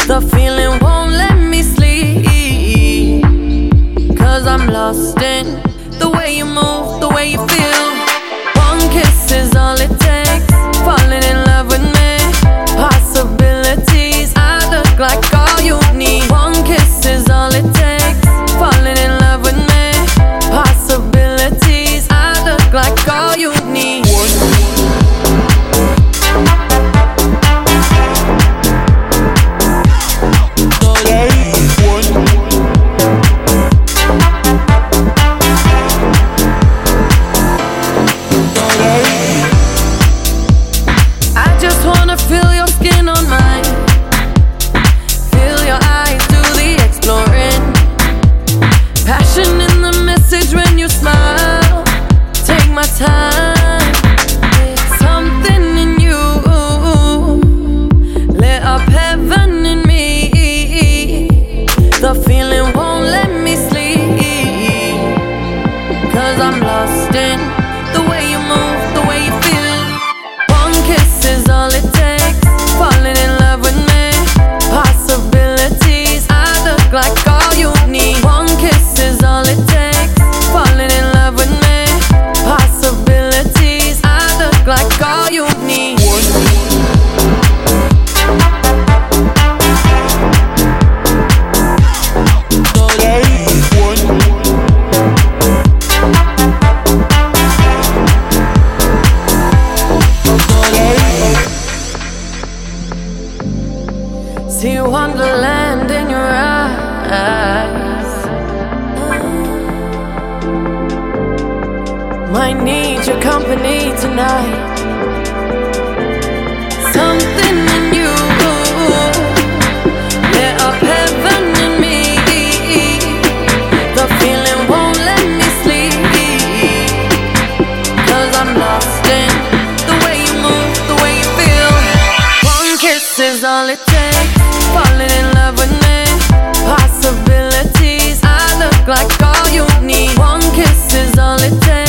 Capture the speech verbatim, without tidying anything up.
The feeling won't let me sleep, 'cause I'm lost in the way you move, the way you feel. One kiss is all it takes, falling in love with me. Possibilities, I look like all you need. One kiss is all it takes, falling in love with me. Possibilities, I look like all you need. Feel your skin on mine, feel your eyes do the exploring. Passion in the message when you smile. Take my time, it's something in you. Lit up heaven in me. The feeling won't let me sleep, 'cause I'm lost in the way you move, the way you feel. One kiss is all it takes, falling in love with me. Possibilities, I look like all you need. One kiss is all it takes, falling in love with me. Possibilities, I look like all you need. See wonderland in your eyes. Might need your company tonight. Something in you lit up heaven in me. The feeling won't let me sleep, 'cause I'm lost in the way you move, the way you feel. One kiss is all it takes, falling in love with me. Possibilities, I look like all you need. One kiss is all it takes.